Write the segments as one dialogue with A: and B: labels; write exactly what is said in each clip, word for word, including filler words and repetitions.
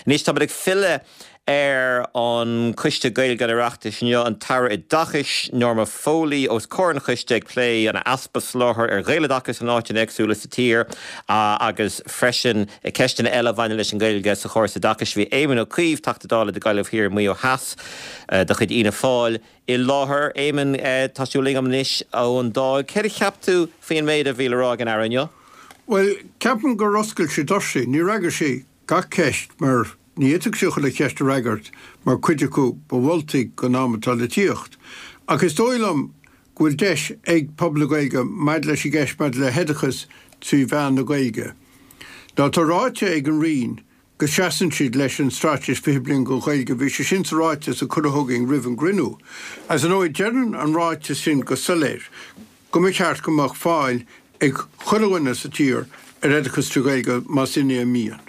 A: Nis tá ag fille ar an chuiste gailge ireachtas neo an tara i dachis Norma Foley os corn chuiste ag play an aspa sláthair ar ghaile dachas an áitin agsúla sa tír agus freisin i ceistin eile bhaine leis an gailge sa chóir sa dachas bhí éimeann ó críomh tachtadála de gaileh hir mí ó has de chuid ina fáil i láthair éimeann tasúlingam níos ó an dáil. Ceir cheaptú faoin méid a bhíle an airneo?
B: Well, ceapan go roscail sé dorsí, ní ragar sé ga ceist mar ní éiteach seocha le ceist ragart mar cuideachú bhvoltaigh go námatá le tíocht. Agus dóilm gúil deis ag pobla gailge maid leis i gceist maid le hedachas tú bhean na gailge. Ná tá ráite ag an rion go seasan siad leis an stráitis fihiblin go gailge bhí sé sin sa ráite sa cudthógaing rih an grinú. As an óid dearan an ráite sin go soléir, go mé cheart gomach fáil ag chulhaine sa tír ar edachas tú gailge más iní a míon.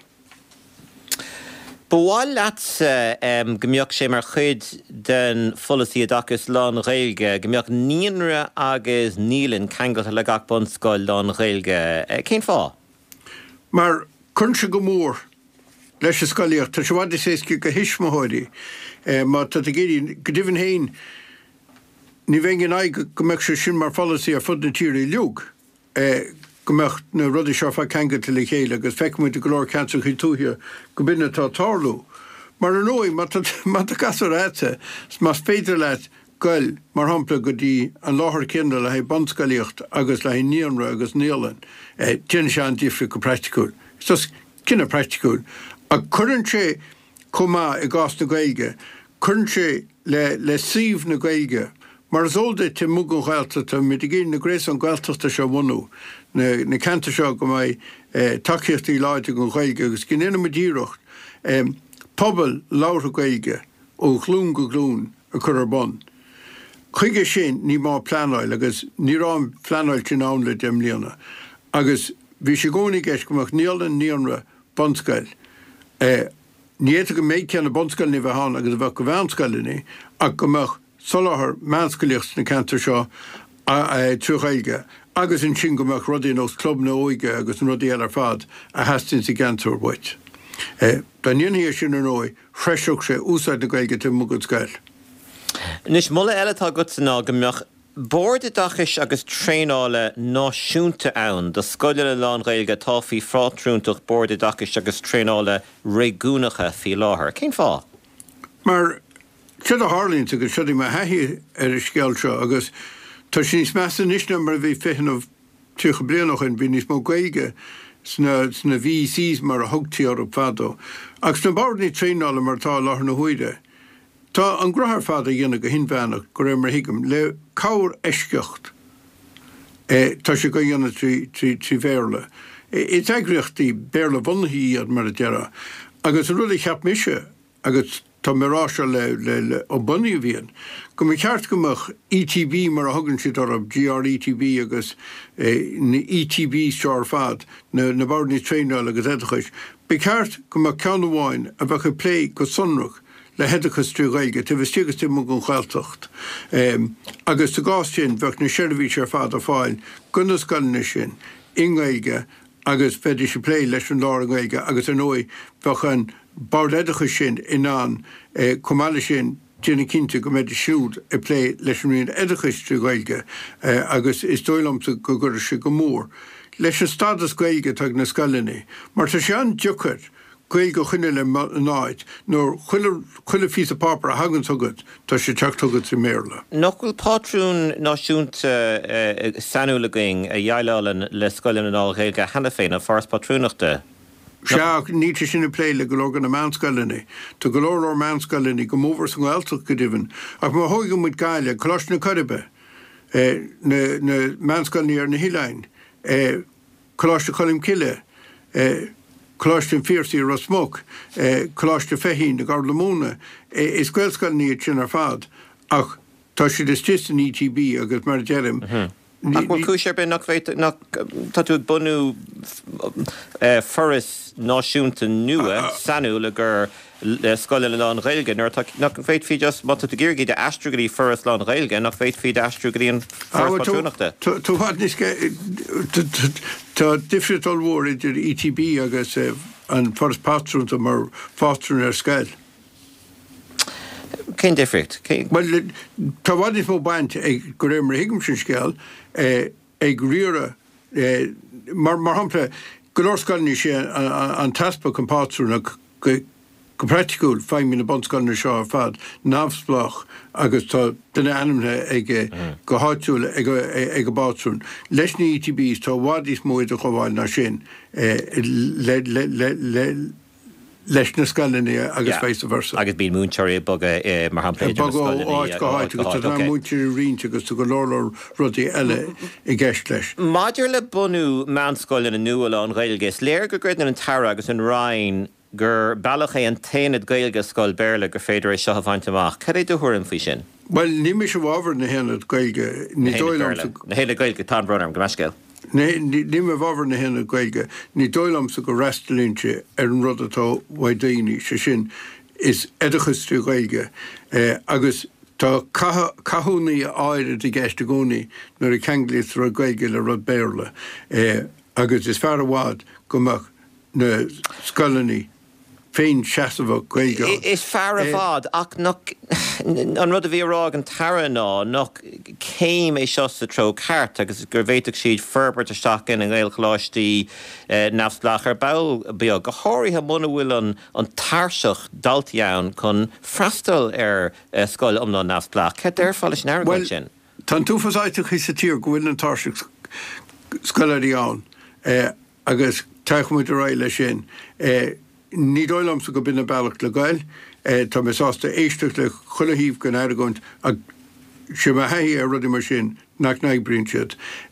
A: Bháil leat um, gombeoch sé mar chuid den folasí adachas lán réilge, gombeoch níonra agus nílan cangata le gach bonscoil lán réilge. Cén fá?
B: Mar chunse go mór leis a scoilíocht, tá sé bhhaid is éisci go hisismóirí, má tá a géirí go dtibhann hain ní bhéingin aig go mbeadh sé sin mar folasí ar fud na tír i leog. Gombecht na rudi seo fa cangata le chéile agus feicmid a glór cancer chu túthir go binne tá tarlú. Mar an ói mat a gasar éite mas féidir leit goil mar hampla go dtí an láthir cinna le haid bonscailíocht agus le haid níonra agus nílan déine sé an difri go practicúil. Sos cinna practicúil. A chuann sé comá i gás na gailge, chuann sé le le síomh na gailge. Mar is olde te mugun ghailta tá mid i gcéin na gréis an ghailtachta seo bhunú. Na, na canta seo go mai eh, takeíochtaí láide go gailge agus cin éana mo díreacht. Eh, pobl láithre gailge ó chlún go glún a chur ar bon. Chuige sin ní má pleanáil agus ní rám pleanáil sin ann le dem líana. Agus bhí sé gcónaí gceist gomach níolan níonra bonscail. Eh, ní éite go méid ceanna bonscail ní bheitán agus bheith go bheanscailinní ach gomach soláthar meanscailíocht na canta seo trúchailge. Agus in sin gomach rudaí nó club na óige agus an rudaí eile ar fad a heastin sa gantar buit. Eh, da níonhí sin an ói, freiseach sé úsáid na gailge te mugad scail.
A: Nis mulla eile tá go san ná gombeoch bord dachis agus tréála náisiúnta ann, do scoile le lán gailge táfií frátrúntaach bord dachis agus tréála réigúnacha fí láthair. Cén fá?
B: Mar siad a Harlín agus siad me haithí ar a sceil seo agus tá sin is measa níosna mar bhí fihan ó tucha blianach in bhí níos mó gailge sna V Cs mar a thugtaí ar fadó. Agus na bordnaí tréála mar tá láthair na huaide. Tá an grathar fada dhéanana go hinbheannach go raibh mar hiigim le cabhar eisceocht. Eh, tá sé go dhéanana trí trí bhéirle. I teagraíochtaí béirle bhunaí iad mar a deara. Agus an rud i cheap mise agus tá marráise le le ó bunaí bhíon. Go mé ceart gomach E T B mar a thugann siad ar G R E T B agus na E T B seár fad na na bordnaí tréála agus edachais. Be ceart go mbeadh ceann amháin a bheadh go lé go sonrach le hedachas trí gailge, te bheith tíogas tí mugun ghailtocht. Um, agus tá gás sin bheadh na seirbhí ar fad a fáil, gunnas galna sin, in gailge, agus beidir sé plé leis an lá an gailge, agus an ói bheadh an bard edachas sin in an eh, cumála sin tína cinnte go méidir siúd a plé leis an rion edachas trí gailge, eh, agus is dóilamsa go gur sé go mór. Leis an stadas gailge tag na scalaní, mar tá sé an diuchar gail go chuine le náid, nó chuile fís a pápar a hagann tugad, tá sé teach tugad sa méle.
A: Nachhfuil pátrún náisiúnta uh, sanúlagaing a dheaileálan le scoilin an áilge hena féin a fars patrúnachta?
B: Seach níte sin na pléile go legan na meanscalaní. Tá go leor meanscalaní go móhar san ghilteach go dibhann. Ach má thuigh muid gaile, coláis na Caribe, eh, na, na meanscalaní ar na Hilein, eh, coláis na Colim Cille, eh, Coláiste fíorsaí ar smóg, coláiste fehín na Garlamóna, is gweilscail níiad sin ar fad, ach tá siad is tíos an E T B agus mar dearim.
A: Ach bhfuil cúis ar bin nach bhéit nach tá tú bunú foras náisiúnta nua sanú le gur scoile le lán réilge, nach féit fí just má tú ggéirgí de astrugaí foras lán réilge, nach féit fí de astrugaí an foras patrúnachta.
B: Tú bhad níos tá difriúil mhór idir E T B agus an first patrún mar fátrún ar scail.
A: Cén difricht?
B: Well, tá bhd is mó baint ag go raibh mar higamm sin scéal ag riara mar mar hampla go leor scailní sé an taspa an pátrúnach go practicúil feim mína bonscailna seo ar fad námsplach agus tá duna animne ag go háitiúil ag go bátrún. Leis na E T Bs tá bhd is mó a choháil na sin leis na scailní agus vice versa.
A: Agus bíon múnteir bag mar hampla
B: bag áit go háit agus tá múnteir rínte agus go leor rudí eile i gceist leis.
A: Maidir le bunú meánscoilin na nuala an Ghaeilge, léir go gcuid an Tara agus an Rhine gur bailach é an tainad Gaeilge scoil béarla gur féidir é seo a bhaint amach. Cad é do thuair an faoi sin?
B: Well, ní mis a bhábhar na héanad Gaeilge.
A: Na héanad Gaeilge tá brunarm go meisceil.
B: Ní me bhábhar na héanad Gaeilge. Ní dóilm sa go restalínte ar an rud atá bhaidíní sé sin is edachas tú Gaeilge. Agus tá cathúnaí áire de gceist a gcónaí nar i ceanglís ra Gaeilge le rud béarla. Agus is fear a bhád gomach na scoilní féin seasamh Gaeilge.
A: Is fear a bhád ach nach an rud a bhí rá an Tara ná nach céim é seo sa tro ceart agus gur bhéiteach siad ferbert isteach in an Gaelchláistí neamhsplach ar bail beag go háirithe muna bhfuil an an tarseach daltaíonn chun freastal ar scoil umná neamhsplach. Cé déir fáilis neir go sin?
B: Tá túfasáiteach is sa tír go bhfuil an tarseach scoileirí ann agus teach muid a réile sin. Ní dóilm sa go bina bailach le gail, tá me sásta éisteach le chulahíomh gan airgóint ag si me haí a rudí mar sin nach naag brinsead.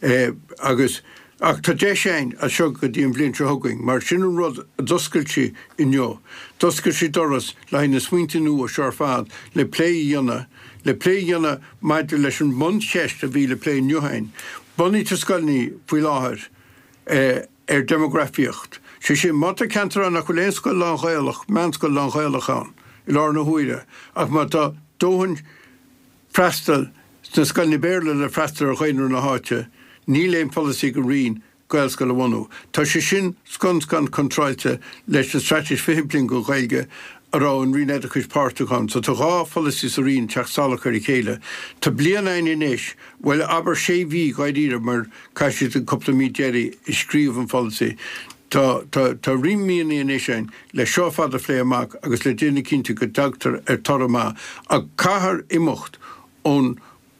B: Agus ach tá dé séin a seo go dtíon bblionn thugaing, mar sin an rud a doscail si inneo. Doscail si doras le na smuointe nua a seár fad le plé dhéanana, le plé dhéanana maidir leis an bun cheist a bhí le plé nniuhain. Buní tá scailní faoi láthair ar demografíocht. sé sé mata cantar nach chuléon scoil lá Ghaelach, meánscoil lá Ghaelach an, i lár na huaire, ach má tá dóhann freastal na scoilní béarla le freastal ar chuinú na háite, ní léon policy go rion Gaelscoil a bhhanú. Tá sé sin sconscan contráilte leis na strateis fihibling go Ghaeilge ará an rinéadachas páirteáin, so tá gá policy sa rion teach salachar i chéile. Tá blian ein inis, well aber sé bhí gaiidíre mar caiisiid an cupta mí déirí i scríomh an policy. Tá rimíon í inis ein le seo fad a phlé amach agus le déine cinnte go dagtar ar torama a cahar imecht ón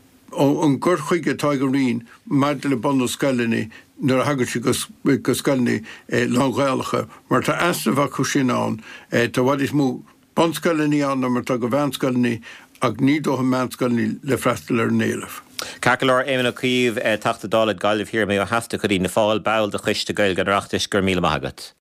B: an gur chuige tá go rion maid le bon scailní nar hagad si go scailní lá Ghaelcha, mar tá easnamh chu sin an, tá bhd is mú bon scailní an mar tá go bhean scailní ag ní dó an meán scailní le freastal ar néalah.
A: Cacalor éimena cíomh tachta dálad gailh hir mé ó heasta chuí na fáil bail de chuiste Gaeilge an reachtais gur míle maigad.